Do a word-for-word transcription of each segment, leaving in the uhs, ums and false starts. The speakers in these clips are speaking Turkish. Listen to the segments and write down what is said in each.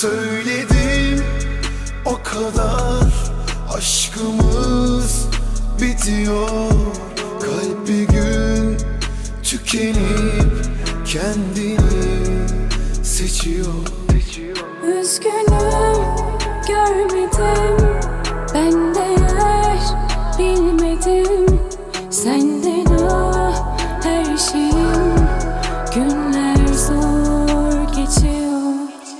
söyledim o kadar, aşkımız bitiyor. Kalp bir gün tükenip kendini seçiyor. Üzgünüm, görmedim, ben değer bilmedim. Senden ah her şeyim, günler zor geçiyor.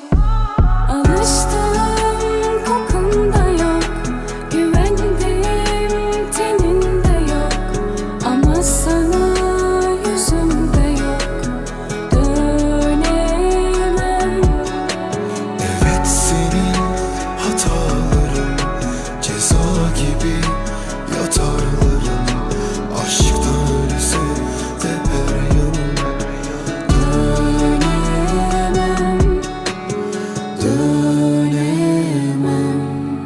Alıştım, kokunda yok, güvendim, teninde yok. Ama sana yüzümde yok, dönemem. Evet, senin hataların ceza gibi yatarlarım. Aşktan ölse de her yanım dönemem, dönemem.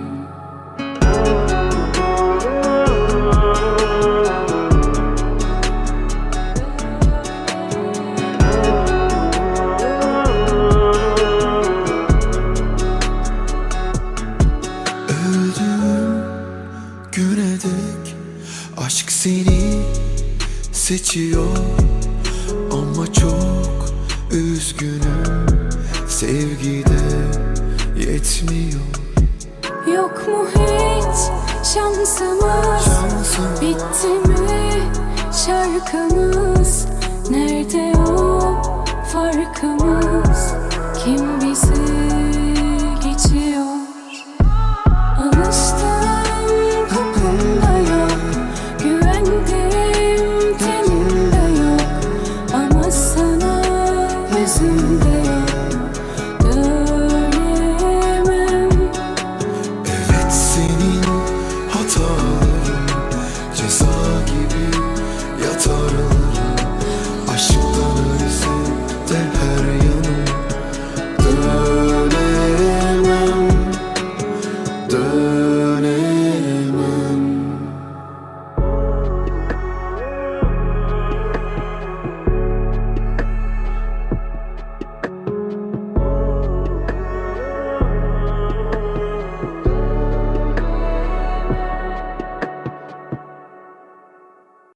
Öldüğüm güne dek aşk seni seçiyor. Ama çok üzgünüm, sevgide yetmiyor. Yok mu hiç şansımız? Şansım Bitti mi şarkımız? Nerede o farkımız? Kim bizi geçiyor? Alıştım, kokunda yok, güvendim, teninde yok. Ama sana yüzümde yok.